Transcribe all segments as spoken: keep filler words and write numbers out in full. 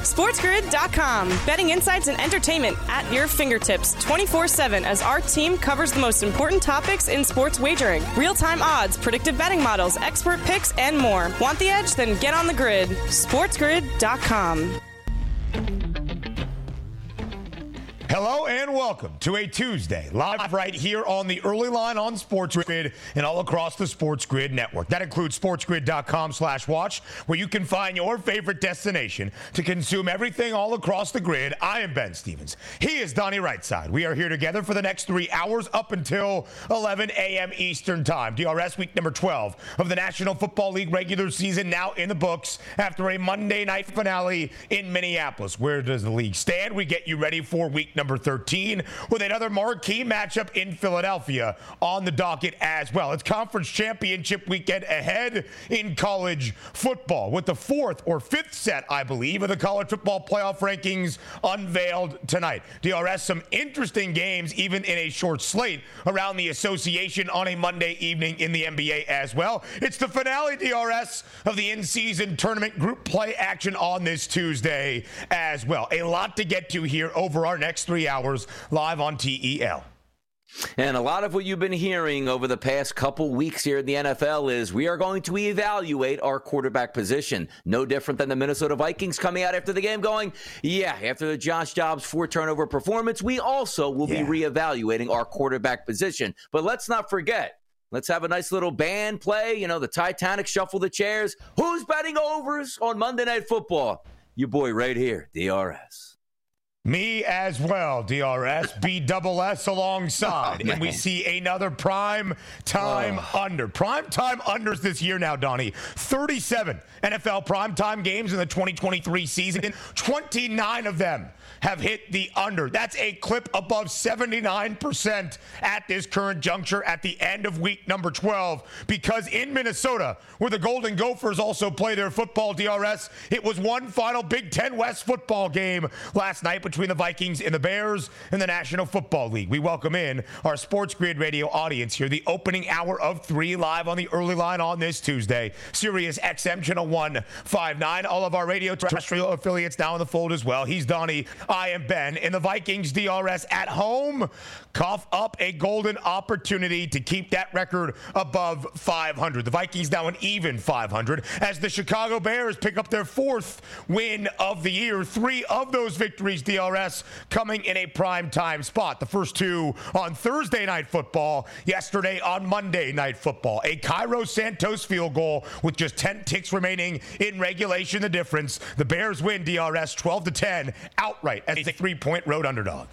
SportsGrid dot com. Betting insights and entertainment at your fingertips twenty-four seven as our team covers the most important topics in sports wagering. Real-time odds, predictive betting models, expert picks, and more. Want the edge? Then get on the grid. SportsGrid dot com. Hello and welcome to a Tuesday, live right here on the Early Line on Sports Grid and all across the Sports Grid network. That includes SportsGrid dot com slash watch, where you can find your favorite destination to consume everything all across the grid. I am Ben Stevens. He is Donnie Rightside. We are here together for the next three hours up until eleven a.m. Eastern Time. D R S week number twelve of the National Football League regular season now in the books after a Monday night finale in Minneapolis. Where does the league stand? We get you ready for week number thirteen with another marquee matchup in Philadelphia on the docket as well. It's conference championship weekend ahead in college football with the fourth or fifth set, I believe, of the college football playoff rankings unveiled tonight. D R S, some interesting games even in a short slate around the association on a Monday evening in the N B A as well. It's the finale, D R S, of the in-season tournament group play action on this Tuesday as well. A lot to get to here over our next three hours live on T E L. And a lot of what you've been hearing over the past couple weeks here in the N F L is we are going to evaluate our quarterback position. No different than the Minnesota Vikings coming out after the game going, yeah, after the Josh Dobbs four-turnover performance, we also will yeah. be reevaluating our quarterback position. But let's not forget, let's have a nice little band play, you know, the Titanic shuffle the chairs. Who's betting overs on Monday Night Football? Your boy right here, D R S. Me as well, D R S, B double S alongside. Oh, and we see another prime time oh. under. Prime time unders this year now, Donnie. thirty-seven N F L prime time games in the twenty twenty-three season. twenty-nine of them have hit the under. That's a clip above seventy-nine percent at this current juncture at the end of week number twelve. Because in Minnesota, where the Golden Gophers also play their football, D R S, it was one final Big Ten West football game last night between between the Vikings and the Bears in the National Football League. We welcome in our Sports Grid Radio audience here, the opening hour of three live on the Early Line on this Tuesday. Sirius X M Channel one fifty-nine. All of our radio terrestrial affiliates now in the fold as well. He's Donnie. I am Ben. And the Vikings, D R S, at home, cough up a golden opportunity to keep that record above five hundred. The Vikings now an even five hundred as the Chicago Bears pick up their fourth win of the year. Three of those victories, D R S, coming in a prime time spot. The first two on Thursday Night Football, yesterday on Monday Night Football. A Cairo Santos field goal with just ten ticks remaining in regulation. The difference, the Bears win, D R S, twelve to ten outright as a three-point road underdog.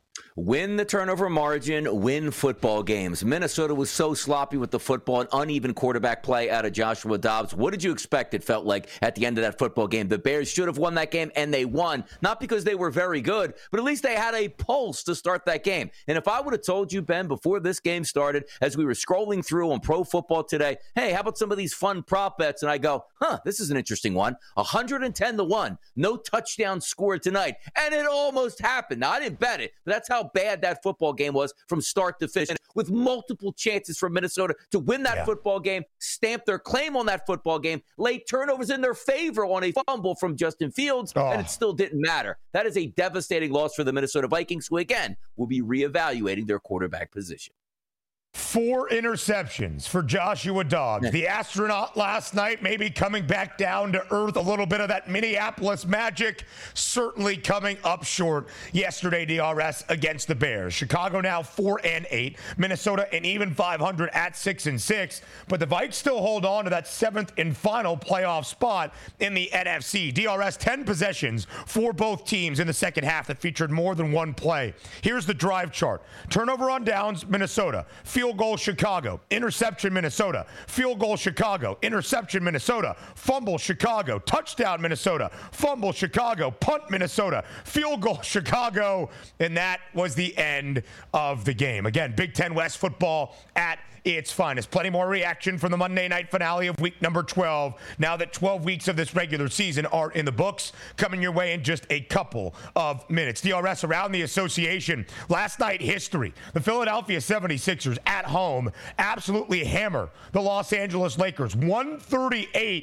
Win the turnover margin, win football games. Minnesota was so sloppy with the football, an uneven quarterback play out of Joshua Dobbs. What did you expect it felt like at the end of that football game? The Bears should have won that game, and they won. Not because they were very good, but at least they had a pulse to start that game. And if I would have told you, Ben, before this game started, as we were scrolling through on Pro Football Today, hey, how about some of these fun prop bets? And I go, huh, this is an interesting one. one hundred ten to one. No touchdown scored tonight. And it almost happened. Now, I didn't bet it, but that's how bad that football game was from start to finish, with multiple chances for Minnesota to win that yeah. football game, stamp their claim on that football game, late turnovers in their favor on a fumble from Justin Fields, oh. and it still didn't matter. That is a devastating loss for the Minnesota Vikings, who, again, will be reevaluating their quarterback position. Four interceptions for Joshua Dobbs. The astronaut last night maybe coming back down to earth. A little bit of that Minneapolis magic certainly coming up short yesterday, D R S, against the Bears. Chicago now four and eight. Minnesota an even five hundred at six and six. But the Vikes still hold on to that seventh and final playoff spot in the N F C. D R S, ten possessions for both teams in the second half that featured more than one play. Here's the drive chart. Turnover on downs, Minnesota. Field goal, Chicago. Interception, Minnesota. Field goal, Chicago. Interception, Minnesota. Fumble, Chicago. Touchdown, Minnesota. Fumble, Chicago. Punt, Minnesota. Field goal, Chicago. And that was the end of the game. Again, Big Ten West football at its finest. Plenty more reaction from the Monday night finale of week number twelve. Now that twelve weeks of this regular season are in the books, coming your way in just a couple of minutes. D R S around the association. Last night, history. The Philadelphia seventy-sixers at home absolutely hammer the Los Angeles Lakers. one thirty-eight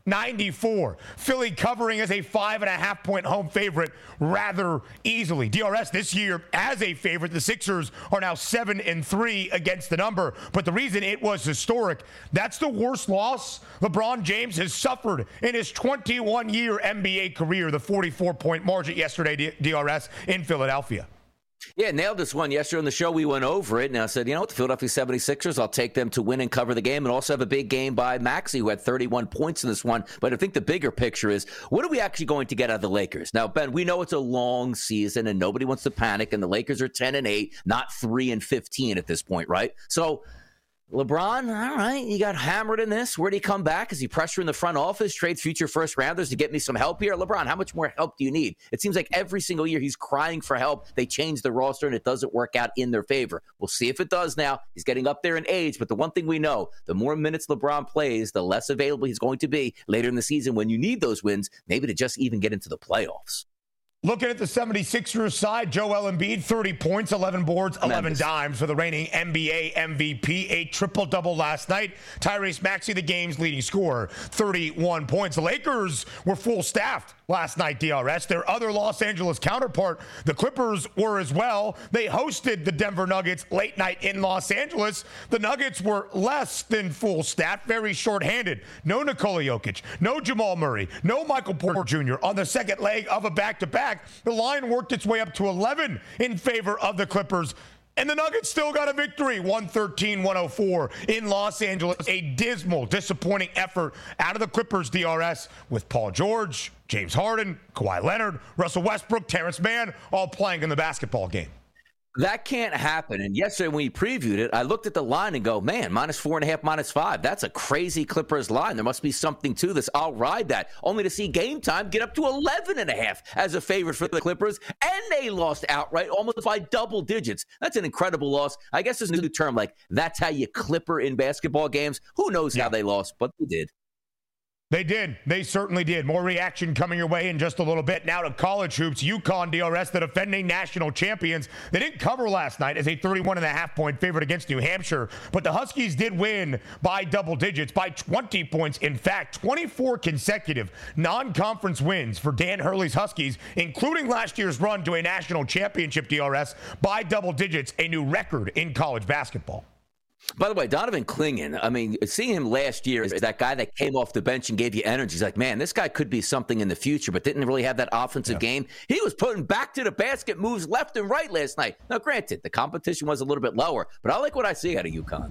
ninety-four. Philly covering as a five and a half point home favorite rather easily. D R S this year as a favorite. The Sixers are now seven and three against the number. But the reason it was historic, that's the worst loss LeBron James has suffered in his twenty-one year N B A career. The forty-four point margin yesterday, D R S in Philadelphia. Yeah, nailed this one. Yesterday on the show, we went over it, and I said, you know what, the Philadelphia seventy-sixers, I'll take them to win and cover the game, and also have a big game by Maxey, who had thirty-one points in this one. But I think the bigger picture is, what are we actually going to get out of the Lakers? Now, Ben, we know it's a long season, and nobody wants to panic, and the Lakers are ten and eight, not three and fifteen at this point, right? So LeBron, all right, you got hammered in this. Where'd he come back? Is he pressuring the front office, trade future first rounders to get me some help here? LeBron, how much more help do you need? It seems like every single year he's crying for help. They change the roster and it doesn't work out in their favor. We'll see if it does now. He's getting up there in age, but the one thing we know, the more minutes LeBron plays, the less available he's going to be later in the season when you need those wins, maybe to just even get into the playoffs. Looking at the seventy-sixers side, Joel Embiid, thirty points, eleven boards, eleven Tremendous. dimes for the reigning N B A M V P. A triple-double last night. Tyrese Maxey, the game's leading scorer, thirty-one points. The Lakers were full-staffed last night, D R S. Their other Los Angeles counterpart, the Clippers, were as well. They hosted the Denver Nuggets late night in Los Angeles. The Nuggets were less than full-staffed, very short-handed. No Nikola Jokic, no Jamal Murray, no Michael Porter Junior on the second leg of a back-to-back. The line worked its way up to eleven in favor of the Clippers. And the Nuggets still got a victory, one thirteen one oh four in Los Angeles. A dismal, disappointing effort out of the Clippers, D R S, with Paul George, James Harden, Kawhi Leonard, Russell Westbrook, Terrence Mann, all playing in the basketball game. That can't happen. And yesterday when we previewed it, I looked at the line and go, man, minus four and a half, minus five. That's a crazy Clippers line. There must be something to this. I'll ride that. Only to see Game Time get up to eleven and a half as a favorite for the Clippers. And they lost outright almost by double digits. That's an incredible loss. I guess there's a new term like that's how you Clipper in basketball games. Who knows yeah. how they lost, but they did. They did. They certainly did. More reaction coming your way in just a little bit. Now to college hoops. UConn, D R S, the defending national champions. They didn't cover last night as a thirty-one and a half point favorite against New Hampshire, but the Huskies did win by double digits, by twenty points. In fact, twenty-four consecutive non-conference wins for Dan Hurley's Huskies, including last year's run to a national championship, D R S, by double digits, a new record in college basketball. By the way, Donovan Clingan, I mean, seeing him last year is that guy that came off the bench and gave you energy. He's like, man, this guy could be something in the future, but didn't really have that offensive yeah. game. He was putting back to the basket moves left and right last night. Now, granted, the competition was a little bit lower, but I like what I see out of UConn.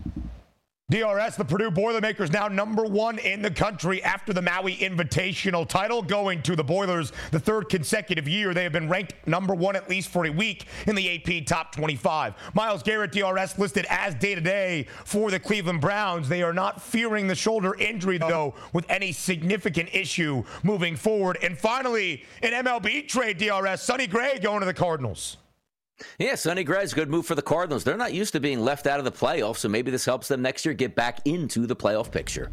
D R S, the Purdue Boilermakers, now number one in the country after the Maui Invitational title, going to the Boilers the third consecutive year. They have been ranked number one at least for a week in the A P Top twenty-five. Myles Garrett, D R S, listed as day-to-day for the Cleveland Browns. They are not fearing the shoulder injury, though, with any significant issue moving forward. And finally, an M L B trade, D R S, Sonny Gray going to the Cardinals. Yeah, Sonny Gray's a good move for the Cardinals. They're not used to being left out of the playoffs, so maybe this helps them next year get back into the playoff picture.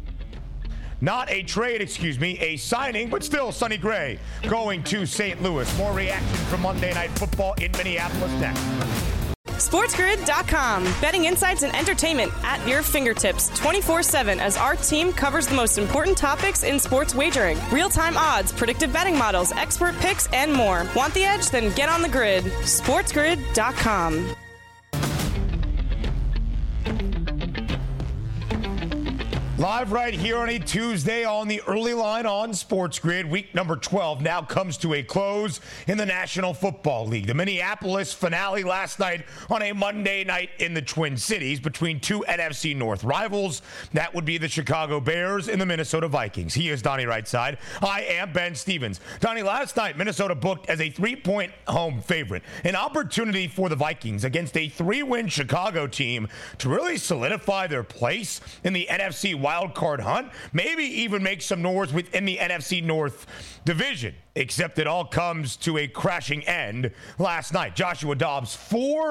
Not a trade, excuse me, a signing, but still Sonny Gray going to Saint Louis. More reaction from Monday Night Football in Minneapolis next. SportsGrid dot com. Betting insights and entertainment at your fingertips twenty-four seven as our team covers the most important topics in sports wagering. Real-time odds, predictive betting models, expert picks, and more. Want the edge? Then get on the grid. SportsGrid dot com. Live right here on a Tuesday on the early line on Sports Grid. Week number twelve now comes to a close in the National Football League. The Minneapolis finale last night on a Monday night in the Twin Cities between two N F C North rivals. That would be the Chicago Bears and the Minnesota Vikings. He is Donnie Rightside. I am Ben Stevens. Donnie, last night Minnesota booked as a three-point home favorite. An opportunity for the Vikings against a three-win Chicago team to really solidify their place in the N F C wild card hunt, maybe even make some noise within the N F C North division. Except it all comes to a crashing end last night. Joshua Dobbs, four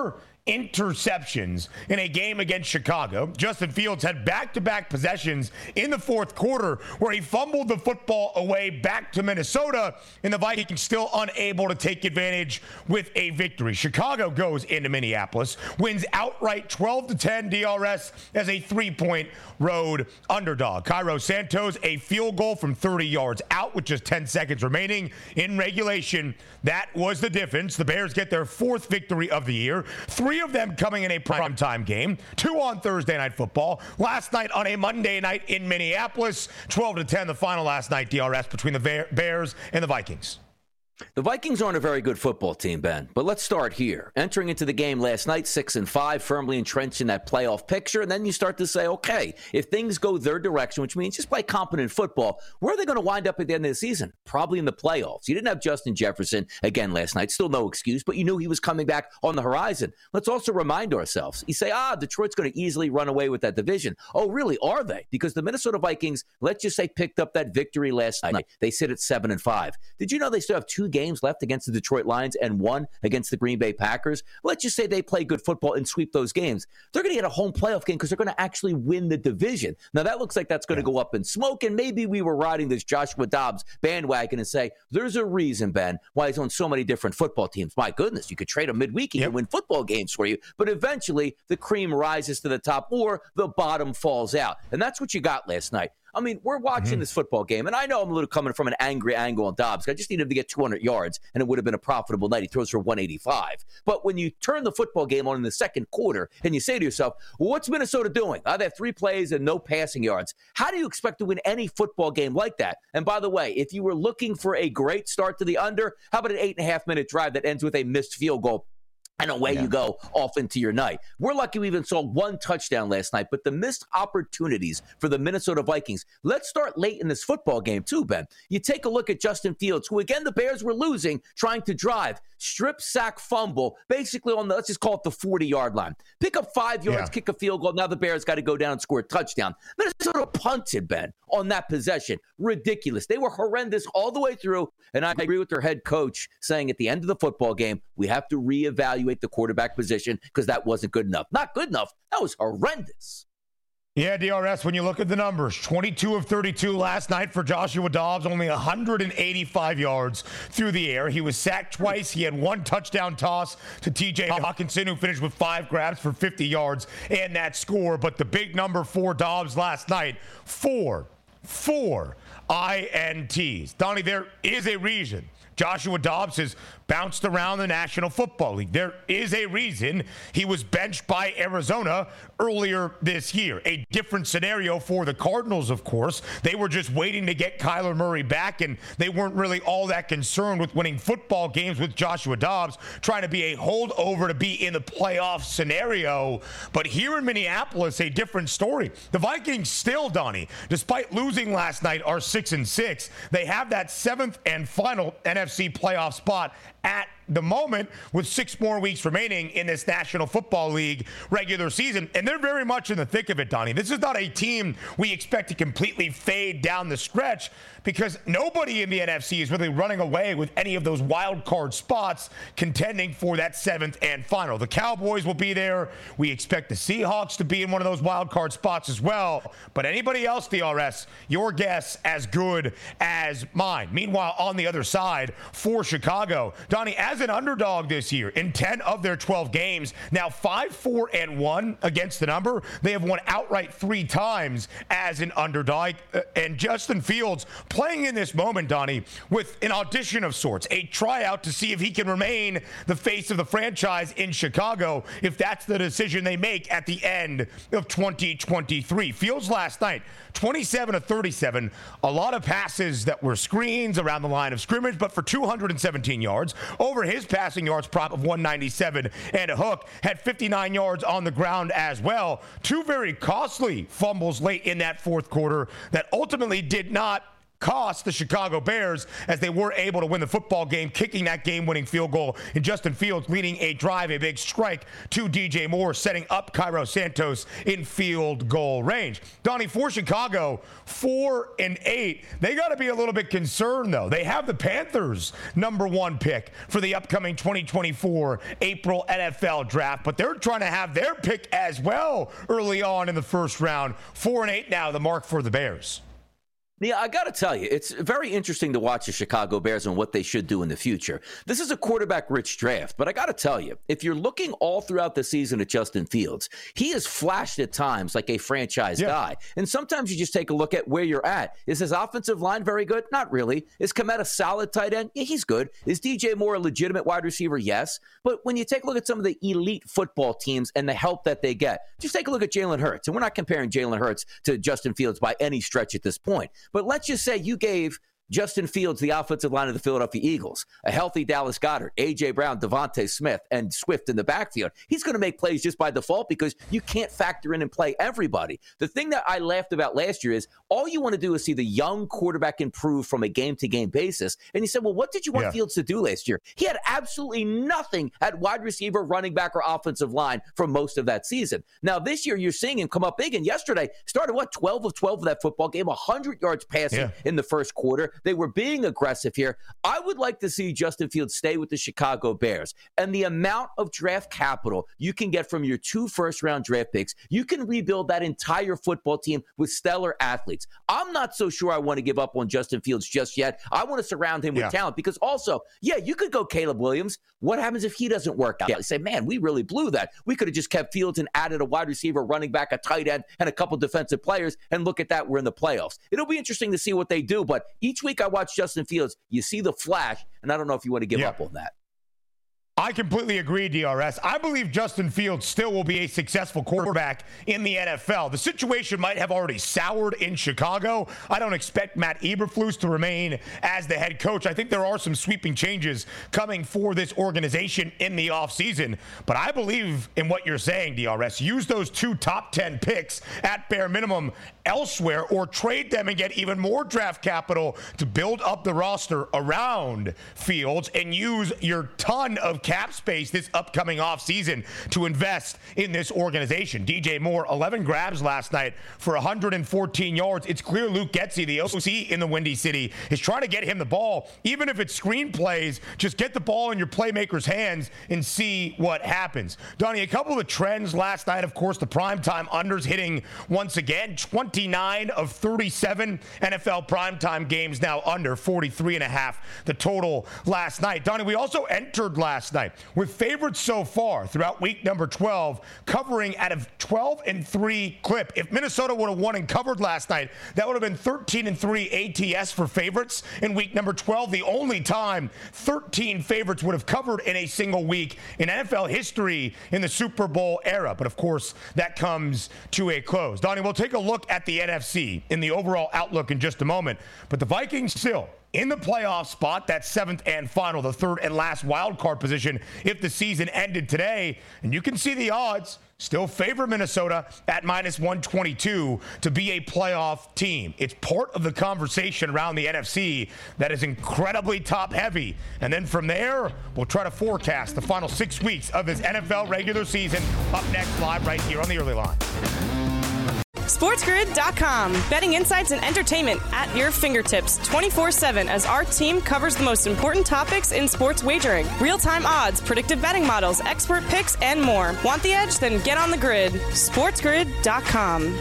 interceptions in a game against Chicago. Justin Fields had back-to-back possessions in the fourth quarter where he fumbled the football away back to Minnesota, and the Vikings still unable to take advantage with a victory. Chicago goes into Minneapolis, wins outright twelve to ten D R S as a three-point road underdog. Cairo Santos, a field goal from thirty yards out with just ten seconds remaining in regulation. That was the difference. The Bears get their fourth victory of the year. Three of them coming in a primetime game. Two on Thursday Night Football. Last night on a Monday night in Minneapolis. twelve to ten, the final last night D R S between the Bears and the Vikings. The Vikings aren't a very good football team, Ben, but let's start here. Entering into the game last night, six and five, firmly entrenched in that playoff picture, and then you start to say, okay, if things go their direction, which means just play competent football, where are they going to wind up at the end of the season? Probably in the playoffs. You didn't have Justin Jefferson again last night, still no excuse, but you knew he was coming back on the horizon. Let's also remind ourselves, you say, ah, Detroit's going to easily run away with that division. Oh, really, are they? Because the Minnesota Vikings, let's just say, picked up that victory last night. They sit at seven and five. Did you know they still have two games left against the Detroit Lions and one against the Green Bay Packers? Let's just say they play good football and sweep those games. They're going to get a home playoff game because they're going to actually win the division. Now, that looks like that's going to go up in smoke, and maybe we were riding this Joshua Dobbs bandwagon and say, there's a reason, Ben, why he's on so many different football teams. My goodness, you could trade him midweek. He yep. can win football games for you, but eventually the cream rises to the top or the bottom falls out. And that's what you got last night. I mean, we're watching mm-hmm. this football game, and I know I'm a little coming from an angry angle on Dobbs. I just need him to get two hundred yards, and it would have been a profitable night. He throws for one eighty-five. But when you turn the football game on in the second quarter, and you say to yourself, well, what's Minnesota doing? Oh, they have three plays and no passing yards. How do you expect to win any football game like that? And by the way, if you were looking for a great start to the under, how about an eight-and-a-half-minute drive that ends with a missed field goal? And away yeah. you go off into your night. We're lucky we even saw one touchdown last night, but the missed opportunities for the Minnesota Vikings. Let's start late in this football game too, Ben. You take a look at Justin Fields, who again the Bears were losing, trying to drive. Strip, sack, fumble, basically on the, let's just call it the forty-yard line. Pick up five yards, yeah. kick a field goal. Now the Bears got to go down and score a touchdown. Minnesota punted, Ben, on that possession. Ridiculous. They were horrendous all the way through, and I agree with their head coach saying at the end of the football game, we have to reevaluate the quarterback position because that wasn't good enough. Not good enough. That was horrendous. Yeah, D R S, when you look at the numbers, twenty-two of thirty-two last night for Joshua Dobbs, only one hundred eighty-five yards through the air. He was sacked twice. He had one touchdown toss to T J Hawkinson, who finished with five grabs for fifty yards and that score. But the big number for Dobbs last night, four, four I N Ts. Donnie, there is a reason Joshua Dobbs has bounced around the National Football League. There is a reason he was benched by Arizona earlier this year. A different scenario for the Cardinals, of course. They were just waiting to get Kyler Murray back, and they weren't really all that concerned with winning football games with Joshua Dobbs, trying to be a holdover to be in the playoff scenario. But here in Minneapolis, a different story. The Vikings still, Donnie, despite losing last night, are six and six. They have that seventh and final N F C playoff spot at the moment with six more weeks remaining in this National Football League regular season. And they're very much in the thick of it, Donnie. This is not a team we expect to completely fade down the stretch because nobody in the N F C is really running away with any of those wild card spots contending for that seventh and final. The Cowboys will be there. We expect the Seahawks to be in one of those wild card spots as well. But anybody else, D R S, your guess as good as mine. Meanwhile, on the other side for Chicago, Donnie, as an underdog this year in ten of their twelve games, now five, four, and one against the number. They have won outright three times as an underdog. Uh, and Justin Fields playing in this moment, Donnie, with an audition of sorts, a tryout to see if he can remain the face of the franchise in Chicago, if that's the decision they make at the end of twenty twenty-three. Fields last night, twenty-seven of thirty-seven, a lot of passes that were screens around the line of scrimmage, but for two hundred seventeen yards. Over his passing yards prop of one ninety-seven and a hook, had fifty-nine yards on the ground as well. Two very costly fumbles late in that fourth quarter that ultimately did not cost the Chicago Bears as they were able to win the football game, kicking that game-winning field goal in Justin Fields, leading a drive, a big strike to D J Moore, setting up Cairo Santos in field goal range. Donnie, for Chicago, four and eight, they got to be a little bit concerned, though. They have the Panthers number one pick for the upcoming twenty twenty-four April N F L draft, but they're trying to have their pick as well early on in the first round. Four and eight now, the mark for the Bears. Yeah, I got to tell you, it's very interesting to watch the Chicago Bears and what they should do in the future. This is a quarterback-rich draft, but I got to tell you, if you're looking all throughout the season at Justin Fields, he has flashed at times like a franchise yeah. guy. And sometimes you just take a look at where you're at. Is his offensive line very good? Not really. Is Kmet a solid tight end? Yeah, he's good. Is D J Moore a legitimate wide receiver? Yes. But when you take a look at some of the elite football teams and the help that they get, just take a look at Jalen Hurts. And we're not comparing Jalen Hurts to Justin Fields by any stretch at this point. But let's just say you gave Justin Fields the offensive line of the Philadelphia Eagles, a healthy Dallas Goedert, A J. Brown, Devontae Smith, and Swift in the backfield. He's going to make plays just by default because you can't factor in and play everybody. The thing that I laughed about last year is all you want to do is see the young quarterback improve from a game-to-game basis. And you said, well, what did you want yeah. Fields to do last year? He had absolutely nothing at wide receiver, running back, or offensive line for most of that season. Now, this year, you're seeing him come up big. And yesterday, started, what, twelve of twelve of that football game, one hundred yards passing yeah. in the first quarter. They were being aggressive here. I would like to see Justin Fields stay with the Chicago Bears. And the amount of draft capital you can get from your two first-round draft picks, you can rebuild that entire football team with stellar athletes. I'm not so sure I want to give up on Justin Fields just yet. I want to surround him with yeah. talent because also, yeah, you could go Caleb Williams. What happens if he doesn't work out? You say, man, we really blew that. We could have just kept Fields and added a wide receiver, running back, a tight end, and a couple defensive players, and look at that, we're in the playoffs. It'll be interesting to see what they do, but each week I watch Justin Fields, you see the flash, and I don't know if you want to give yeah. up on that. I completely agree, D R S. I believe Justin Fields still will be a successful quarterback in the N F L. The situation might have already soured in Chicago. I don't expect Matt Eberflus to remain as the head coach. I think there are some sweeping changes coming for this organization in the offseason. But I believe in what you're saying, D R S. Use those two top ten picks at bare minimum elsewhere or trade them and get even more draft capital to build up the roster around Fields and use your ton of cap space this upcoming offseason to invest in this organization. D J Moore, eleven grabs last night for one hundred fourteen yards. It's clear Luke Getsy, the O C in the Windy City, is trying to get him the ball. Even if it's screen plays, just get the ball in your playmaker's hands and see what happens. Donnie, a couple of the trends last night, of course, the primetime unders hitting once again. twenty-nine of thirty-seven N F L primetime games now under, forty-three and a half the total last night. Donnie, we also entered last night with favorites so far throughout week number twelve, covering at a twelve and three clip. If Minnesota would have won and covered last night, that would have been thirteen and three A T S for favorites in week number twelve, the only time thirteen favorites would have covered in a single week in N F L history in the Super Bowl era. But of course, that comes to a close. Donnie, we'll take a look at the N F C in the overall outlook in just a moment. But the Vikings still in the playoff spot, that seventh and final, the third and last wild card position if the season ended today. And you can see the odds still favor Minnesota at minus one twenty-two to be a playoff team. It's part of the conversation around the N F C that is incredibly top heavy. And then from there, we'll try to forecast the final six weeks of this N F L regular season up next live right here on the Early Line. SportsGrid dot com. Betting insights and entertainment at your fingertips twenty-four seven as our team covers the most important topics in sports wagering. Real-time odds, predictive betting models, expert picks, and more. Want the edge? Then get on the grid. SportsGrid dot com.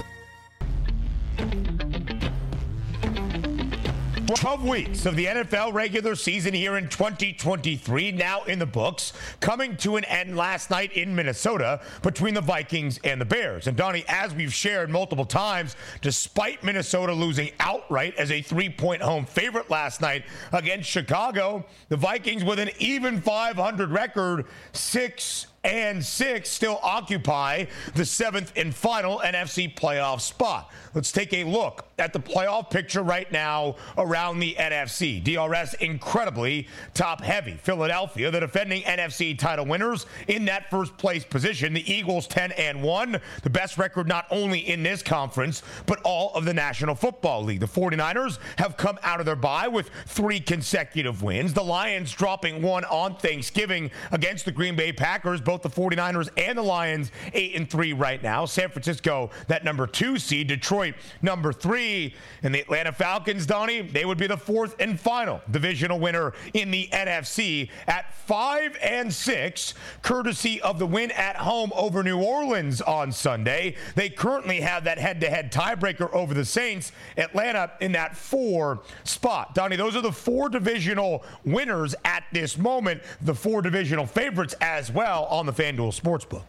twelve weeks of the N F L regular season here in twenty twenty-three, now in the books, coming to an end last night in Minnesota between the Vikings and the Bears. And Donnie, as we've shared multiple times, despite Minnesota losing outright as a three-point home favorite last night against Chicago, the Vikings with an even five hundred record, six and six still occupy the seventh and final N F C playoff spot. Let's take a look at the playoff picture right now around the N F C. D R S incredibly top-heavy. Philadelphia, the defending N F C title winners, in that first place position. The Eagles ten and one, the best record not only in this conference, but all of the National Football League. The 49ers have come out of their bye with three consecutive wins. The Lions dropping one on Thanksgiving against the Green Bay Packers. Both the 49ers and the Lions eight and three right now. San Francisco, that number two seed. Detroit, number three. And the Atlanta Falcons, Donnie, they would be the fourth and final divisional winner in the N F C at five and six, courtesy of the win at home over New Orleans on Sunday. They currently have that head-to-head tiebreaker over the Saints. Atlanta in that four spot. Donnie, those are the four divisional winners at this moment, the four divisional favorites as well on the FanDuel Sportsbook.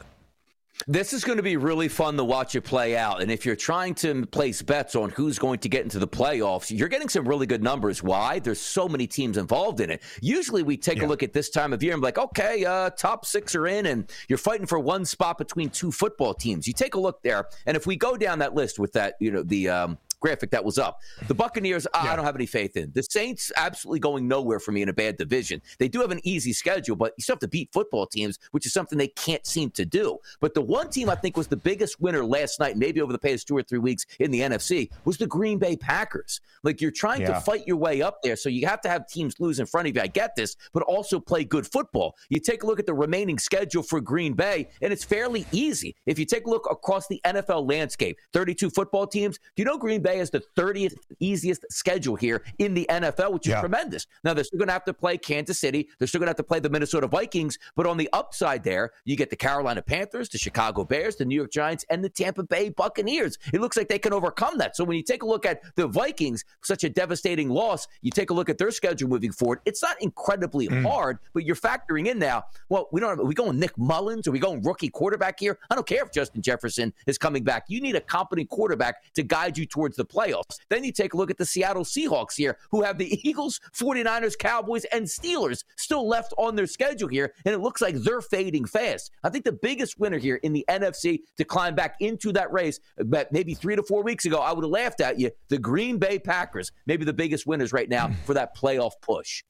This is going to be really fun to watch it play out. And if you're trying to place bets on who's going to get into the playoffs, you're getting some really good numbers. Why? There's so many teams involved in it. Usually we take yeah. a look at this time of year and be like, okay, uh, top six are in, and you're fighting for one spot between two football teams. You take a look there, and if we go down that list with that, you know, the um, graphic that was up. The Buccaneers, yeah. I don't have any faith in. The Saints, absolutely going nowhere for me in a bad division. They do have an easy schedule, but you still have to beat football teams, which is something they can't seem to do. But the one team I think was the biggest winner last night, maybe over the past two or three weeks in the N F C, was the Green Bay Packers. Like, you're trying yeah. to fight your way up there, so you have to have teams lose in front of you. I get this, but also play good football. You take a look at the remaining schedule for Green Bay, and it's fairly easy. If you take a look across the N F L landscape, thirty-two football teams, do you know Green Bay is the thirtieth easiest schedule here in the N F L, which is yeah. tremendous. Now, they're still going to have to play Kansas City. They're still going to have to play the Minnesota Vikings. But on the upside there, you get the Carolina Panthers, the Chicago Bears, the New York Giants, and the Tampa Bay Buccaneers. It looks like they can overcome that. So when you take a look at the Vikings, such a devastating loss, you take a look at their schedule moving forward. It's not incredibly mm. hard, but you're factoring in now, well, we don't have, are we going Nick Mullins? Are we going rookie quarterback here? I don't care if Justin Jefferson is coming back. You need a competent quarterback to guide you towards the playoffs. Then you take a look at the Seattle Seahawks here, who have the Eagles, 49ers, Cowboys, and Steelers still left on their schedule here, and it looks like they're fading fast. I think the biggest winner here in the N F C to climb back into that race, but maybe three to four weeks ago, I would have laughed at you, the Green Bay Packers, maybe the biggest winners right now for that playoff push.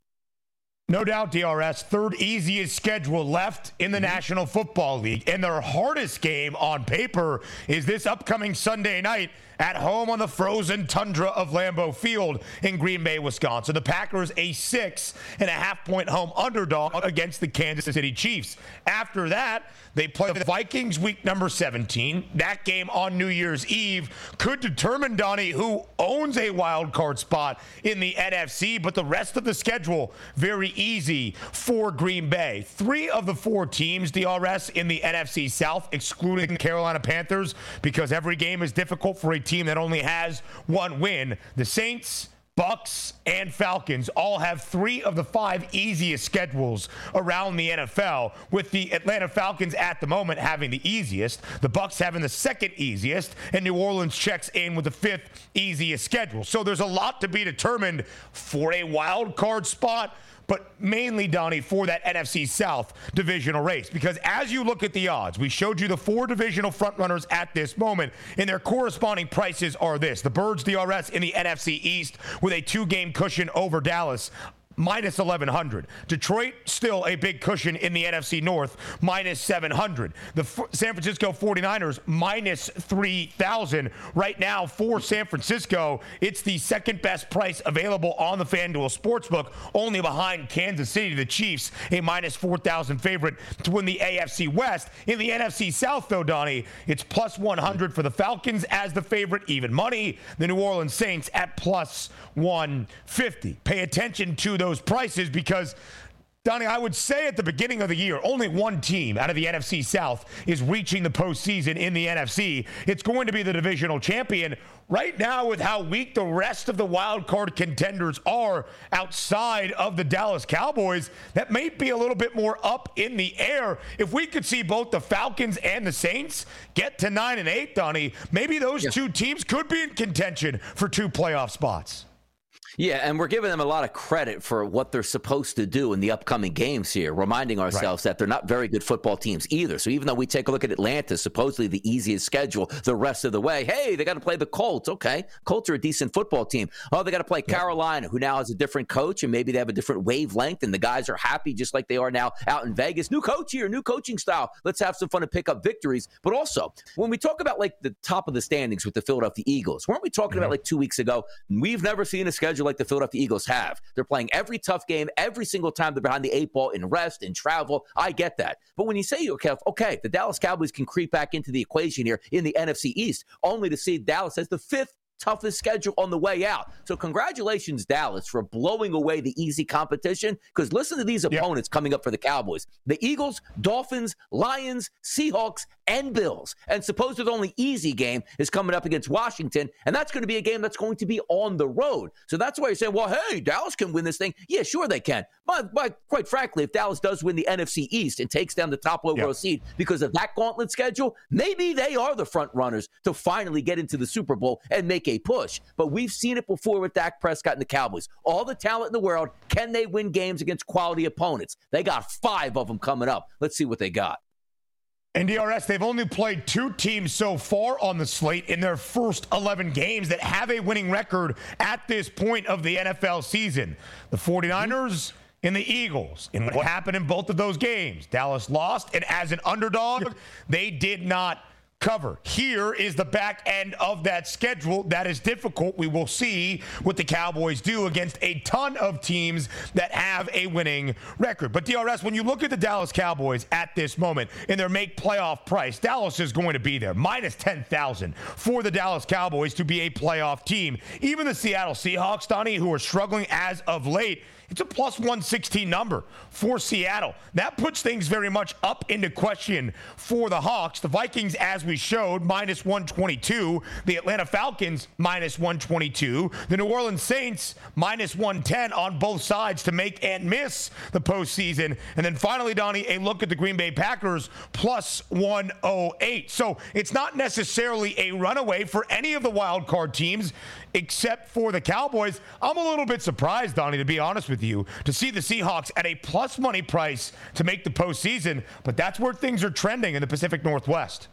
No doubt, D R S, third easiest schedule left in the National Football League. And their hardest game on paper is this upcoming Sunday night at home on the frozen tundra of Lambeau Field in Green Bay, Wisconsin. The Packers, a six and a half point home underdog against the Kansas City Chiefs. After that, they play the Vikings week number seventeen. That game on New Year's Eve could determine, Donnie, who owns a wild card spot in the N F C, but the rest of the schedule, very easy for Green Bay. Three of the four teams, D R S, in the N F C South, excluding the Carolina Panthers, because every game is difficult for a team that only has one win. The Saints, Bucks, and Falcons all have three of the five easiest schedules around the N F L, with the Atlanta Falcons at the moment having the easiest, the Bucks having the second easiest, and New Orleans checks in with the fifth easiest schedule. So there's a lot to be determined for a wild card spot, but mainly, Donnie, for that N F C South divisional race. Because as you look at the odds, we showed you the four divisional frontrunners at this moment, and their corresponding prices are this. The Birds, D R S, in the N F C East with a two-game cushion over Dallas, minus eleven hundred. Detroit, still a big cushion in the N F C North, minus seven hundred. The F- San Francisco 49ers, minus three thousand. Right now, for San Francisco, it's the second best price available on the FanDuel Sportsbook, only behind Kansas City. The Chiefs, a minus four thousand favorite to win the A F C West. In the N F C South, though, Donnie, it's plus one hundred for the Falcons as the favorite, even money. The New Orleans Saints at plus one fifty. Pay attention to those prices because, Donnie, I would say at the beginning of the year, only one team out of the N F C South is reaching the postseason in the N F C. It's going to be the divisional champion. Right now, with how weak the rest of the wild card contenders are outside of the Dallas Cowboys, that may be a little bit more up in the air. If we could see both the Falcons and the Saints get to nine and eight, Donnie, maybe those yeah. two teams could be in contention for two playoff spots. Yeah, and we're giving them a lot of credit for what they're supposed to do in the upcoming games here, reminding ourselves right. that they're not very good football teams either. So even though we take a look at Atlanta, supposedly the easiest schedule the rest of the way, hey, they got to play the Colts. Okay, Colts are a decent football team. Oh, they got to play yeah. Carolina, who now has a different coach, and maybe they have a different wavelength, and the guys are happy just like they are now out in Vegas. New coach here, new coaching style. Let's have some fun and pick up victories. But also, when we talk about like the top of the standings with the Philadelphia Eagles, weren't we talking mm-hmm. about like two weeks ago? We've never seen a schedule like the Philadelphia Eagles have. They're playing every tough game every single time they're behind the eight ball in rest and travel. I get that. But when you say, okay, okay, the Dallas Cowboys can creep back into the equation here in the N F C East, only to see Dallas as the fifth toughest schedule on the way out. So congratulations, Dallas, for blowing away the easy competition, because listen to these opponents yep. coming up for the Cowboys. The Eagles, Dolphins, Lions, Seahawks, and Bills. And supposed the only easy game is coming up against Washington, and that's going to be a game that's going to be on the road. So that's why you're saying, well, hey, Dallas can win this thing. Yeah, sure they can. But, but quite frankly, if Dallas does win the N F C East and takes down the top overall yep. seed because of that gauntlet schedule, maybe they are the front runners to finally get into the Super Bowl and make a push. But we've seen it before with Dak Prescott and the Cowboys. All the talent in the world, can they win games against quality opponents? They got five of them coming up. Let's see what they got. And D R S, they've only played two teams so far on the slate in their first eleven games that have a winning record at this point of the N F L season. The 49ers and the Eagles. And what happened in both of those games? Dallas lost, and as an underdog, they did not cover. Here is the back end of that schedule. That is difficult. We will see what the Cowboys do against a ton of teams that have a winning record. But D R S, when you look at the Dallas Cowboys at this moment in their make playoff price, Dallas is going to be there. minus ten thousand for the Dallas Cowboys to be a playoff team. Even the Seattle Seahawks, Donnie, who are struggling as of late, it's a plus one sixteen number for Seattle. That puts things very much up into question for the Hawks. The Vikings, as we showed, minus one twenty-two. The Atlanta Falcons, minus one twenty-two. The New Orleans Saints, minus one ten on both sides to make and miss the postseason. And then finally, Donnie, a look at the Green Bay Packers, plus one oh eight. So it's not necessarily a runaway for any of the wild card teams except for the Cowboys. I'm a little bit surprised, Donnie, to be honest with you, to see the Seahawks at a plus money price to make the postseason, but that's where things are trending in the Pacific Northwest.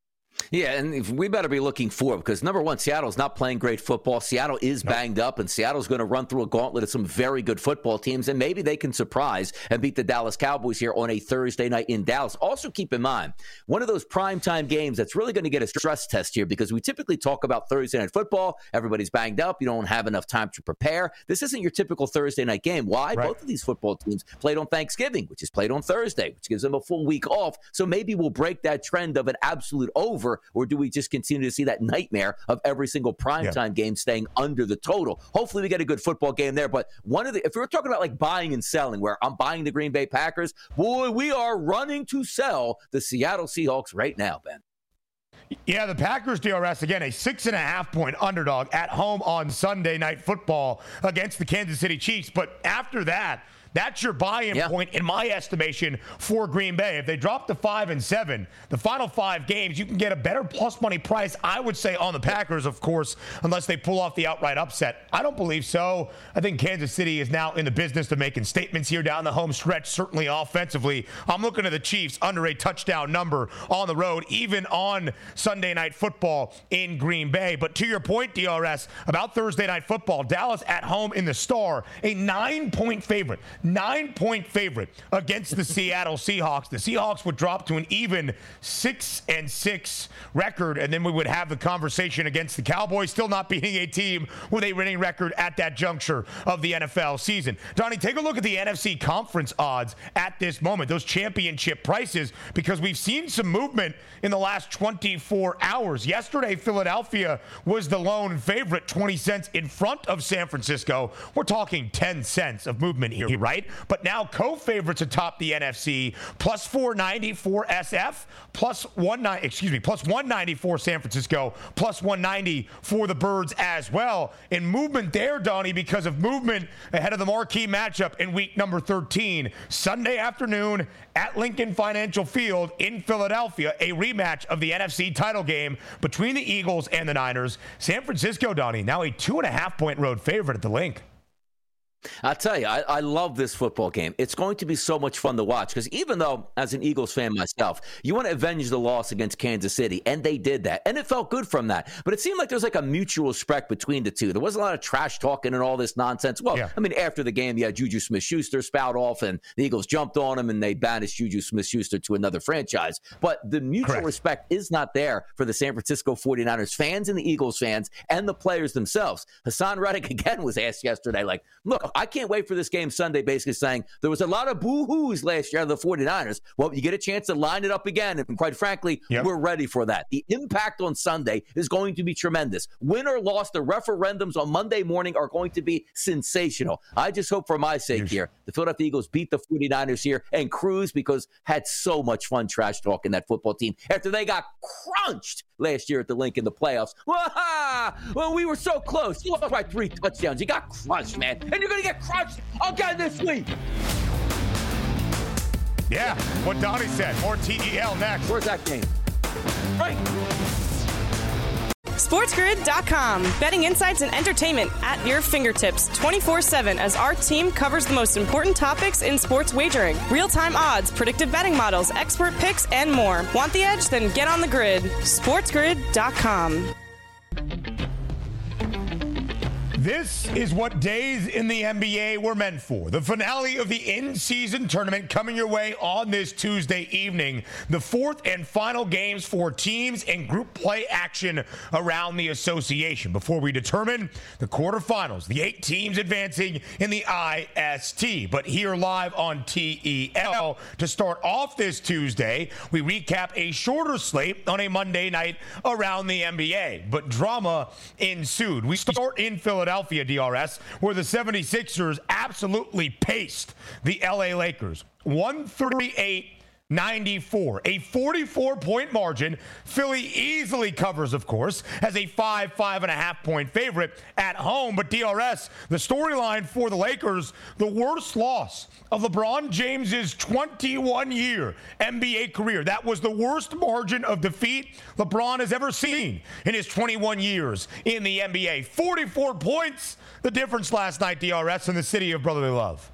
Yeah, and we better be looking forward because, number one, Seattle's not playing great football. Seattle is nope. banged up, and Seattle's going to run through a gauntlet of some very good football teams, and maybe they can surprise and beat the Dallas Cowboys here on a Thursday night in Dallas. Also, keep in mind, one of those primetime games that's really going to get a stress test here because we typically talk about Thursday night football. Everybody's banged up. You don't have enough time to prepare. This isn't your typical Thursday night game. Why? Right. Both of these football teams played on Thanksgiving, which is played on Thursday, which gives them a full week off. So maybe we'll break that trend of an absolute over, or do we just continue to see that nightmare of every single primetime yeah. game staying under the total? Hopefully we get a good football game there. But one of the, if we were talking about like buying and selling, where I'm buying the Green Bay Packers, boy, we are running to sell the Seattle Seahawks right now, Ben. Yeah, the Packers, D R S, again, a six and a half point underdog at home on Sunday Night Football against the Kansas City Chiefs. But after that, that's your buy-in yeah. point, in my estimation, for Green Bay. If they drop to five and seven, the final five games, you can get a better plus money price, I would say, on the Packers, of course, unless they pull off the outright upset. I don't believe so. I think Kansas City is now in the business of making statements here down the home stretch, certainly offensively. I'm looking at the Chiefs under a touchdown number on the road, even on Sunday Night Football in Green Bay. But to your point, D R S, about Thursday Night Football, Dallas at home in the Star, a nine-point favorite. Nine-point favorite against the Seattle Seahawks. The Seahawks would drop to an even six and six record, and then we would have the conversation against the Cowboys, still not beating a team with a winning record at that juncture of the N F L season. Donnie, take a look at the N F C conference odds at this moment, those championship prices, because we've seen some movement in the last twenty-four hours. Yesterday, Philadelphia was the lone favorite, twenty cents in front of San Francisco. We're talking ten cents of movement here, right? But now co-favorites atop the N F C, plus four ninety for S F, plus one ninety, excuse me, plus one ninety for San Francisco, plus one ninety for the Birds as well. In movement there, Donnie, because of movement ahead of the marquee matchup in week number thirteen, Sunday afternoon at Lincoln Financial Field in Philadelphia, a rematch of the N F C title game between the Eagles and the Niners. San Francisco, Donnie, now a two and a half point road favorite at the Link. I'll tell you, I, I love this football game. It's going to be so much fun to watch because even though, as an Eagles fan myself, you want to avenge the loss against Kansas City, and they did that, and it felt good from that. But it seemed like there was like a mutual respect between the two. There wasn't a lot of trash talking and all this nonsense. Well, yeah. I mean, after the game, you had Juju Smith-Schuster spout off, and the Eagles jumped on him, and they banished Juju Smith-Schuster to another franchise. But the mutual Correct. respect is not there for the San Francisco forty-niners fans and the Eagles fans and the players themselves. Hassan Reddick, again, was asked yesterday, like, look, I can't wait for this game Sunday, basically saying there was a lot of boo-hoos last year out of the forty-niners. Well, you get a chance to line it up again, and quite frankly, yep. we're ready for that. The impact on Sunday is going to be tremendous. Win or loss, the referendums on Monday morning are going to be sensational. I just hope for my sake yes. here, the Philadelphia Eagles beat the forty-niners here and cruise because had so much fun trash talking that football team after they got crunched last year at the Link in the playoffs. Well, we were so close. You lost by three touchdowns. You got crushed, man. And you're going to get crushed again this week. Yeah, what Donnie said. More T E L next. Where's that game? Right. SportsGrid dot com. Betting insights and entertainment at your fingertips twenty-four seven as our team covers the most important topics in sports wagering. Real-time odds, predictive betting models, expert picks, and more. Want the edge? Then get on the grid. SportsGrid dot com. This is what days in the N B A were meant for. The finale of the in-season tournament coming your way on this Tuesday evening. The fourth and final games for teams and group play action around the association before we determine the quarterfinals, the eight teams advancing in the I S T. But here live on T E L to start off this Tuesday, we recap a shorter slate on a Monday night around the N B A. But drama ensued. We start in Philadelphia. Philadelphia, D R S, where the seventy-sixers absolutely paced the L A Lakers. one thirty-eight ninety-four, a forty-four point margin. Philly easily covers, of course, as a five, five and a half point favorite at home. But D R S, the storyline for the Lakers, the worst loss of LeBron James's twenty-one year N B A career. That was the worst margin of defeat LeBron has ever seen in his twenty-one years in the N B A. forty-four points, the difference last night, D R S, in the city of brotherly love.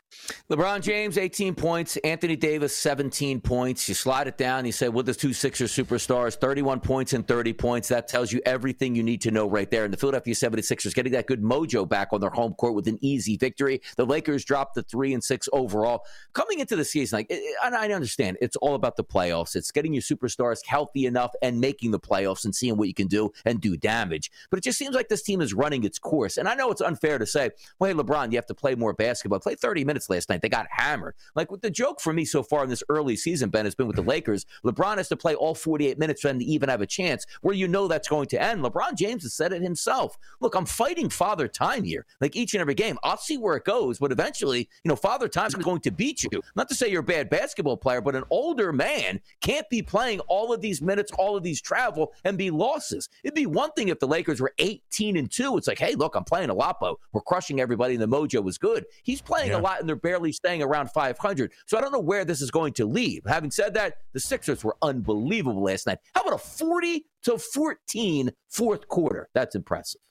LeBron James, eighteen points. Anthony Davis, seventeen points. You slide it down. You say, well, there's two Sixers superstars, thirty-one points and thirty points. That tells you everything you need to know right there. And the Philadelphia seventy-sixers getting that good mojo back on their home court with an easy victory. The Lakers dropped the three and six overall. Coming into the season, like and I understand, it's all about the playoffs. It's getting your superstars healthy enough and making the playoffs and seeing what you can do and do damage. But it just seems like this team is running its course. And I know it's unfair to say, well, hey, LeBron, you have to play more basketball. Play thirty minutes last night. They got hammered. Like, with the joke for me so far in this early season, Ben, has been with the Lakers. LeBron has to play all forty-eight minutes for them to even have a chance where you know that's going to end. LeBron James has said it himself. Look, I'm fighting father time here. Like, each and every game, I'll see where it goes, but eventually, you know, father time is going to beat you. Not to say you're a bad basketball player, but an older man can't be playing all of these minutes, all of these travel, and be losses. It'd be one thing if the Lakers were eighteen and two. It's like, hey, look, I'm playing a lot, but we're crushing everybody, and the mojo was good. He's playing yeah. a lot, and they're barely staying around five hundred. So I don't know where this is going to lead. Having said that, the Sixers were unbelievable last night. How about a forty to fourteen fourth quarter? That's impressive.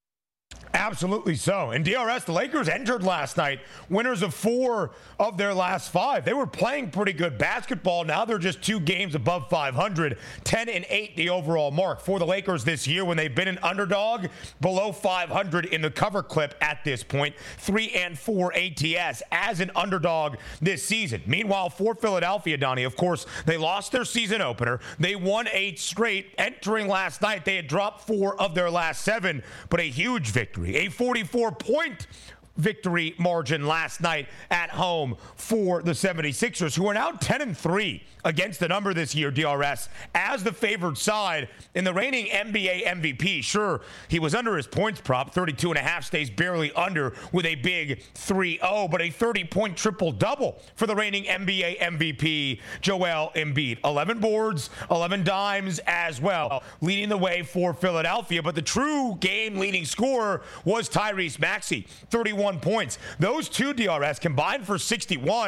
Absolutely so. And D R S, the Lakers entered last night winners of four of their last five. They were playing pretty good basketball. Now they're just two games above five hundred. ten and eight the overall mark for the Lakers this year when they've been an underdog below five hundred in the cover clip at this point. three and four A T S as an underdog this season. Meanwhile, for Philadelphia, Donnie, of course, they lost their season opener. They won eight straight. Entering last night, they had dropped four of their last seven, but a huge victory. A forty-four point victory margin last night at home for the seventy-sixers, who are now ten and three against the number this year, D R S, as the favored side in the reigning N B A M V P. Sure, he was under his points prop, thirty-two and a half, stays barely under with a big three oh, but a thirty point triple-double for the reigning N B A M V P, Joel Embiid. eleven boards, eleven dimes as well, leading the way for Philadelphia. But the true game-leading scorer was Tyrese Maxey, thirty-one points. Those two, D R S, combined for sixty-one.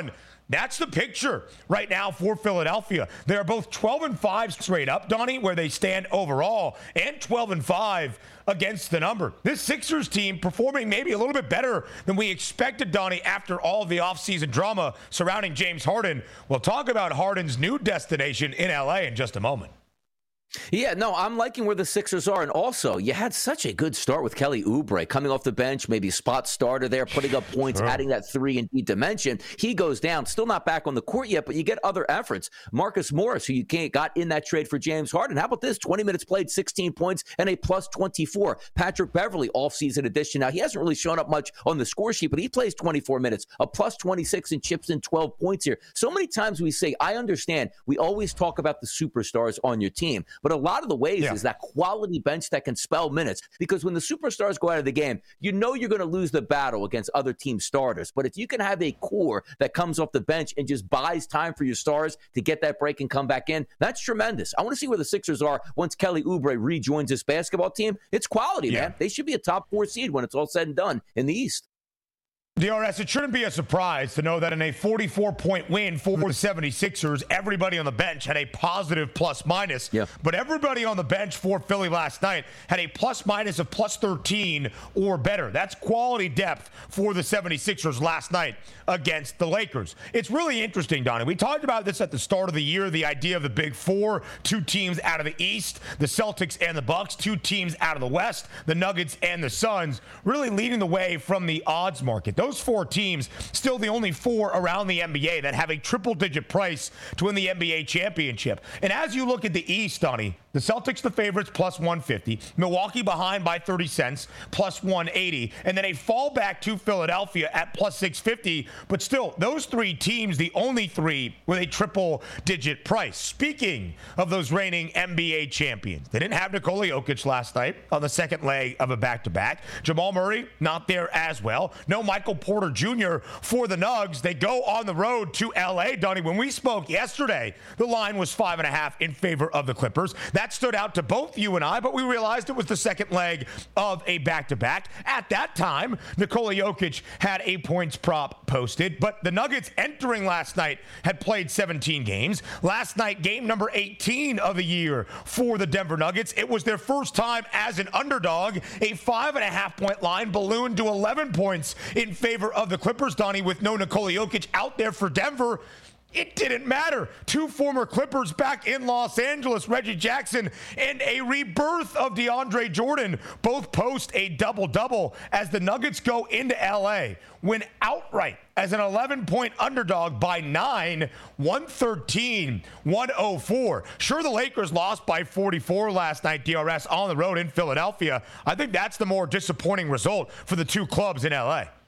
That's the picture right now for Philadelphia. They are both twelve and five straight up, Donnie, where they stand overall, and twelve and five against the number. This Sixers team performing maybe a little bit better than we expected, Donnie, after all of the offseason drama surrounding James Harden. We'll talk about Harden's new destination in L A in just a moment. Yeah, no, I'm liking where the Sixers are. And also, you had such a good start with Kelly Oubre coming off the bench, maybe spot starter there, putting up points, sure. adding that three and D dimension. He goes down, still not back on the court yet, but you get other efforts. Marcus Morris, who you can't got in that trade for James Harden. How about this? twenty minutes played, sixteen points, and a plus twenty-four. Patrick Beverley, offseason addition. Now, he hasn't really shown up much on the score sheet, but he plays twenty-four minutes, a plus twenty-six, and chips in twelve points here. So many times we say, I understand, we always talk about the superstars on your team. But a lot of the ways yeah. is that quality bench that can spell minutes. Because when the superstars go out of the game, you know you're going to lose the battle against other team starters. But if you can have a core that comes off the bench and just buys time for your stars to get that break and come back in, that's tremendous. I want to see where the Sixers are once Kelly Oubre rejoins this basketball team. It's quality, yeah. man. They should be a top four seed when it's all said and done in the East. D R S, it shouldn't be a surprise to know that in a forty-four point win for the seventy-sixers, everybody on the bench had a positive plus minus. Yeah. But everybody on the bench for Philly last night had a plus minus of plus thirteen or better. That's quality depth for the seventy-sixers last night against the Lakers. It's really interesting, Donnie. We talked about this at the start of the year, the idea of the Big Four, two teams out of the East, the Celtics and the Bucks, two teams out of the West, the Nuggets and the Suns, really leading the way from the odds market. Those Those four teams, still the only four around the N B A that have a triple-digit price to win the N B A championship. And as you look at the East, Donnie, the Celtics the favorites, plus one fifty. Milwaukee behind by thirty cents, plus one eighty. And then a fallback to Philadelphia at plus six fifty. But still, those three teams, the only three with a triple-digit price. Speaking of those reigning N B A champions, they didn't have Nikola Jokic last night on the second leg of a back-to-back. Jamal Murray, not there as well. No Michael Porter Junior for the Nugs. They go on the road to L A, Donnie. When we spoke yesterday, the line was five and a half in favor of the Clippers. That stood out to both you and I, but we realized it was the second leg of a back-to-back. At that time, Nikola Jokic had a points prop posted, but the Nuggets entering last night had played seventeen games. Last night, game number eighteen of the year for the Denver Nuggets. It was their first time as an underdog. A five and a half point line ballooned to eleven points in favor of the Clippers, Donnie, with no Nikola Jokic out there for Denver. It didn't matter. Two former Clippers back in Los Angeles, Reggie Jackson and a rebirth of DeAndre Jordan, both post a double-double as the Nuggets go into L A, win outright as an eleven-point underdog by nine, one thirteen, one oh four. Sure, the Lakers lost by forty-four last night, D R S, on the road in Philadelphia. I think that's the more disappointing result for the two clubs in L A.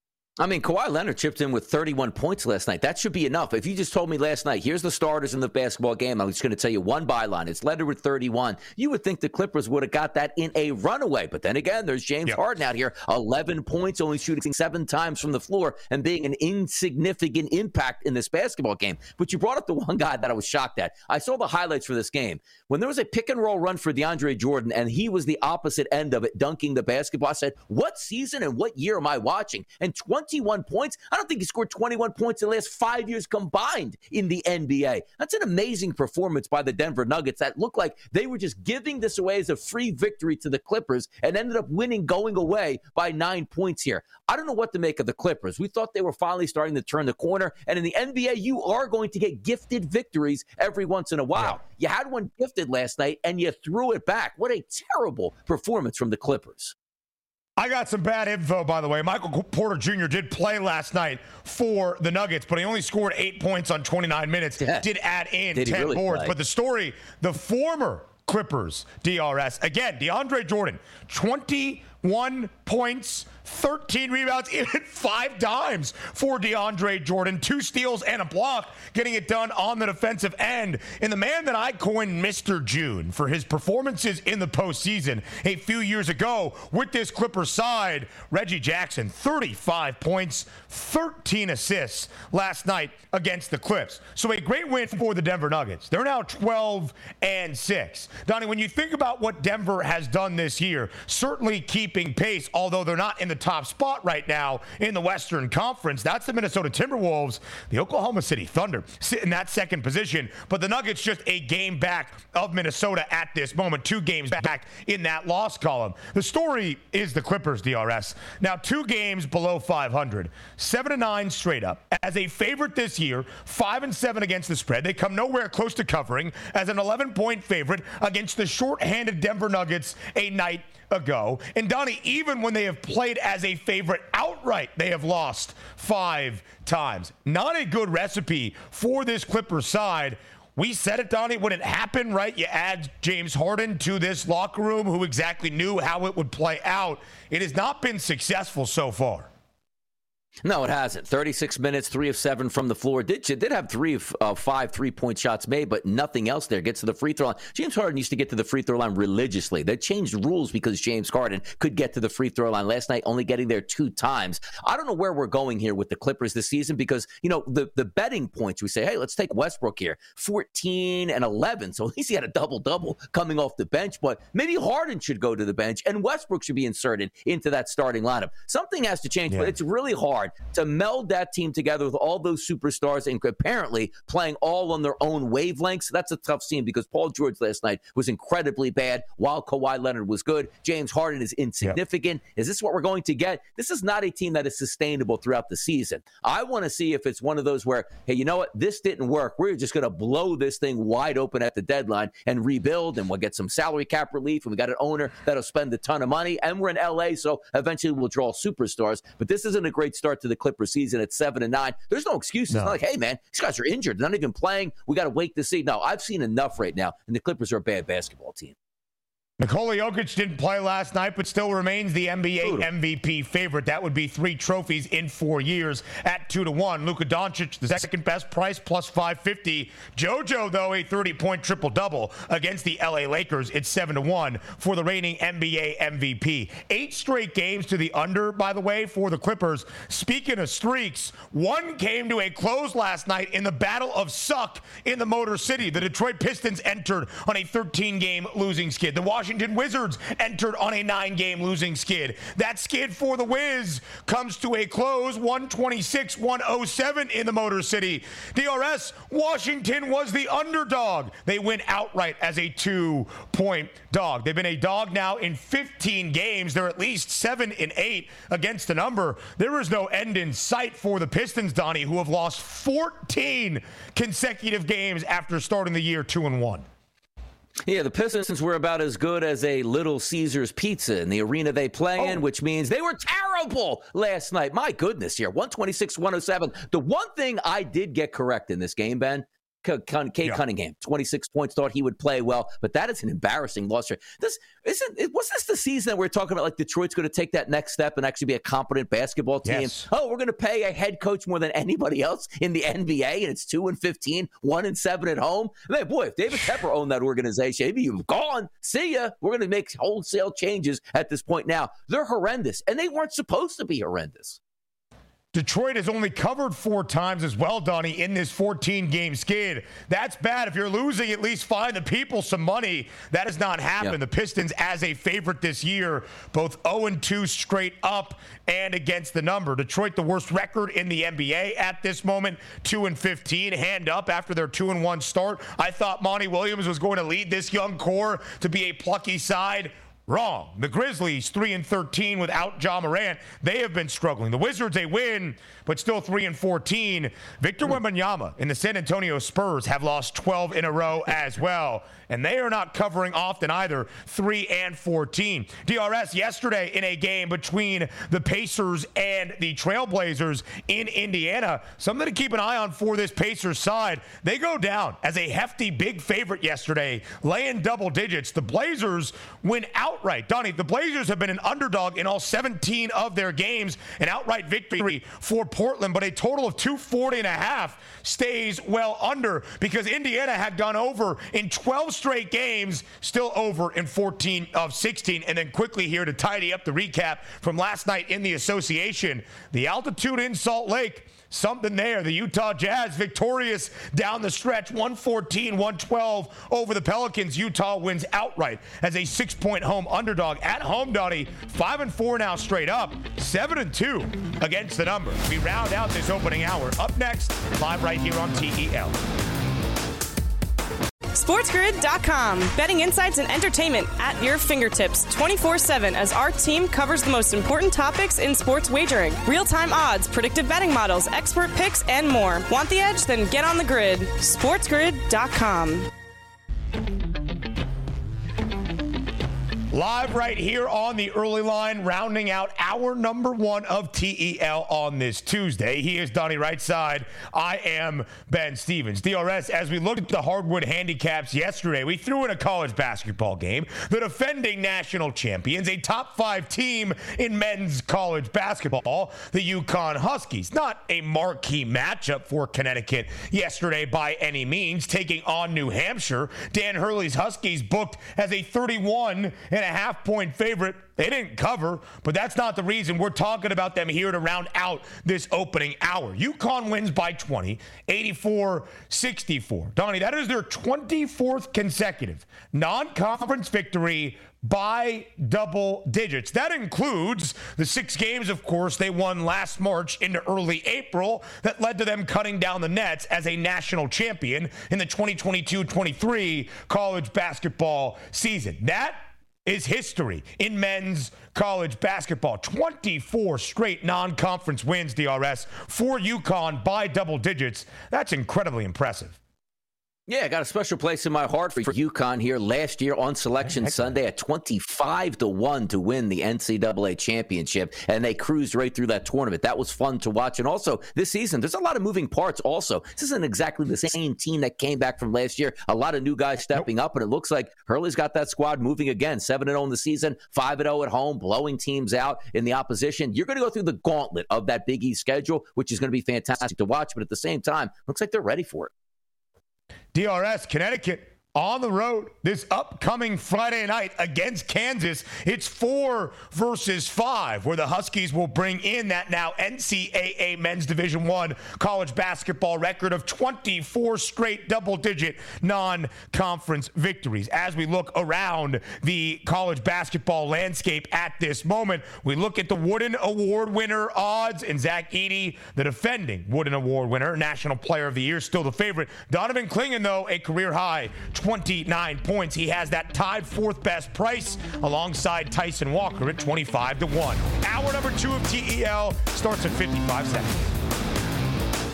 I mean, Kawhi Leonard chipped in with thirty-one points last night. That should be enough. If you just told me last night, here's the starters in the basketball game, I'm just going to tell you one byline. It's Leonard with thirty-one. You would think the Clippers would have got that in a runaway. But then again, there's James yep. Harden out here, eleven points, only shooting seven times from the floor and being an insignificant impact in this basketball game. But you brought up the one guy that I was shocked at. I saw the highlights for this game. When there was a pick and roll run for DeAndre Jordan and he was the opposite end of it, dunking the basketball, I said, what season and what year am I watching? And twenty-one points. I don't think he scored twenty-one points in the last five years combined in the N B A. That's an amazing performance by the Denver Nuggets that looked like they were just giving this away as a free victory to the Clippers and ended up winning going away by nine points here. I don't know what to make of the Clippers. We thought they were finally starting to turn the corner. And in the N B A, you are going to get gifted victories every once in a while. Yeah. You had one gifted last night and you threw it back. What a terrible performance from the Clippers. I got some bad info, by the way. Michael Porter Junior did play last night for the Nuggets, but he only scored eight points on twenty-nine minutes. Yeah. Did add in did ten really boards. Play? But the story, the former Clippers, D R S, again, DeAndre Jordan, twenty-one points, thirteen rebounds, even five dimes for DeAndre Jordan. Two steals and a block, getting it done on the defensive end. And the man that I coined Mister June for his performances in the postseason a few years ago with this Clippers side, Reggie Jackson, thirty-five points, thirteen assists last night against the Clips. So a great win for the Denver Nuggets. They're now twelve and six. Donnie, when you think about what Denver has done this year, certainly keep keeping pace, although they're not in the top spot right now in the Western Conference. That's the Minnesota Timberwolves. The Oklahoma City Thunder sit in that second position, but the Nuggets just a game back of Minnesota at this moment, two games back in that loss column. The story is the Clippers, D R S. Now, two games below five hundred, seven and nine straight up. As a favorite this year, five and seven against the spread. They come nowhere close to covering as an eleven-point favorite against the short-handed Denver Nuggets a night ago. And Donnie, even when they have played as a favorite outright, they have lost five times. Not a good recipe for this Clippers side. We said it, Donnie, when it happened, right? You add James Harden to this locker room, who exactly knew how it would play out. It has not been successful so far. No, it hasn't. thirty-six minutes, three of seven from the floor. Did did have three of uh, five three-point shots made, but nothing else there. Gets to the free throw line. James Harden used to get to the free throw line religiously. They changed rules because James Harden could get to the free throw line last night, only getting there two times. I don't know where we're going here with the Clippers this season because, you know, the, the betting points, we say, hey, let's take Westbrook here. fourteen and eleven, so at least he had a double-double coming off the bench, but maybe Harden should go to the bench and Westbrook should be inserted into that starting lineup. Something has to change, yeah. But it's really hard to meld that team together with all those superstars and apparently playing all on their own wavelengths. That's a tough scene because Paul George last night was incredibly bad while Kawhi Leonard was good. James Harden is insignificant. Yep. Is this what we're going to get? This is not a team that is sustainable throughout the season. I want to see if it's one of those where, hey, you know what? This didn't work. We're just going to blow this thing wide open at the deadline and rebuild, and we'll get some salary cap relief, and we got an owner that'll spend a ton of money, and we're in L A, so eventually we'll draw superstars. But this isn't a great start to the Clippers season at seven and nine. There's no excuses. No. It's not like, hey, man, these guys are injured. They're not even playing. We got to wait to see. No, I've seen enough right now, and the Clippers are a bad basketball team. Nikola Jokic didn't play last night, but still remains the N B A Ooh. M V P favorite. That would be three trophies in four years at two to one. Luka Doncic, the second best price, plus five fifty. JoJo, though, a thirty-point triple-double against the L A Lakers. It's seven to one for the reigning N B A M V P. Eight straight games to the under, by the way, for the Clippers. Speaking of streaks, one came to a close last night in the Battle of Suck in the Motor City. The Detroit Pistons entered on a thirteen-game losing skid. The Washington Washington Wizards entered on a nine-game losing skid. That skid for the Wiz comes to a close, one twenty-six one oh seven in the Motor City. D R S, Washington was the underdog. They win outright as a two-point dog. They've been a dog now in fifteen games. They're at least seven and eight against the number. There is no end in sight for the Pistons, Donnie, who have lost fourteen consecutive games after starting the year two and one. Yeah, the Pistons were about as good as a Little Caesars pizza in the arena they play oh. in, which means they were terrible last night. My goodness, here, one twenty-six one oh seven. The one thing I did get correct in this game, Ben, Cade yeah. Cunningham, twenty-six points, thought he would play well, but that is an embarrassing loss here. This isn't. Was this the season that we're talking about? Like Detroit's going to take that next step and actually be a competent basketball team. Yes. Oh, we're going to pay a head coach more than anybody else in the N B A, and it's two and fifteen, one and seven at home. Man, boy, if David Tepper owned that organization, maybe you've gone. See ya. We're going to make wholesale changes at this point now. They're horrendous, and they weren't supposed to be horrendous. Detroit has only covered four times as well, Donnie, in this fourteen-game skid. That's bad. If you're losing, at least find the people some money. That has not happened. Yep. The Pistons, as a favorite this year, both oh and two straight up and against the number. Detroit, the worst record in the N B A at this moment, two and fifteen, hand up after their two and one start. I thought Monty Williams was going to lead this young core to be a plucky side. Wrong. The Grizzlies, three and thirteen without Ja Morant. They have been struggling. The Wizards, a win, but still three and fourteen. Victor Wembanyama and the San Antonio Spurs have lost twelve in a row as well. And they are not covering often either, three and fourteen. D R S, yesterday in a game between the Pacers and the Trailblazers in Indiana, something to keep an eye on for this Pacers side. They go down as a hefty big favorite yesterday, laying double digits. The Blazers win outright. Donnie, the Blazers have been an underdog in all seventeen of their games, an outright victory for Portland, but a total of two forty and a half stays well under because Indiana had gone over in twelve straight games, still over in fourteen of sixteen. And then quickly here to tidy up the recap from last night in the association, the altitude in Salt Lake something there. The Utah Jazz victorious down the stretch, one fourteen, one twelve over the Pelicans. Utah wins outright as a six-point home underdog. At home, Donnie, five and four now straight up, seven and two against the number. We round out this opening hour. Up next, live right here on T E L. SportsGrid dot com. Betting insights and entertainment at your fingertips twenty-four seven as our team covers the most important topics in sports wagering. Real-time odds, predictive betting models, expert picks, and more. Want the edge? Then get on the grid. SportsGrid dot com. Live right here on the early line, rounding out hour number one of T E L on this Tuesday. He is Donnie Rightside. I am Ben Stevens. D R S, as we looked at the hardwood handicaps yesterday, we threw in a college basketball game. The defending national champions, a top five team in men's college basketball, the UConn Huskies. Not a marquee matchup for Connecticut yesterday by any means, taking on New Hampshire. Dan Hurley's Huskies booked as a thirty-one and a half point favorite. They didn't cover, but that's not the reason we're talking about them here to round out this opening hour. UConn wins by twenty, eighty-four sixty-four. Donnie, that is their twenty-fourth consecutive non-conference victory by double digits. That includes the six games, of course, they won last March into early April that led to them cutting down the nets as a national champion in the twenty twenty-two twenty-three college basketball season. That is history in men's college basketball. twenty-four straight non-conference wins, D R S, for UConn by double digits. That's incredibly impressive. Yeah, I got a special place in my heart for UConn here last year on Selection Sunday at twenty-five to one to win the N C double A championship, and they cruised right through that tournament. That was fun to watch. And also, this season, there's a lot of moving parts also. This isn't exactly the same team that came back from last year. A lot of new guys stepping nope. up, and it looks like Hurley's got that squad moving again. seven and oh in the season, five and oh at home, blowing teams out in the opposition. You're going to go through the gauntlet of that Big East schedule, which is going to be fantastic to watch, but at the same time, looks like they're ready for it. D R S, Connecticut on the road this upcoming Friday night against Kansas. It's four versus five, where the Huskies will bring in that now N C double A Men's Division One college basketball record of twenty-four straight double-digit non-conference victories. As we look around the college basketball landscape at this moment, we look at the Wooden Award winner odds, and Zach Edey, the defending Wooden Award winner, National Player of the Year, still the favorite. Donovan Clingan, though, a career high twenty-nine points. He has that tied fourth best price alongside Tyson Walker at twenty-five to one. Hour number two of T E L starts in fifty-five seconds.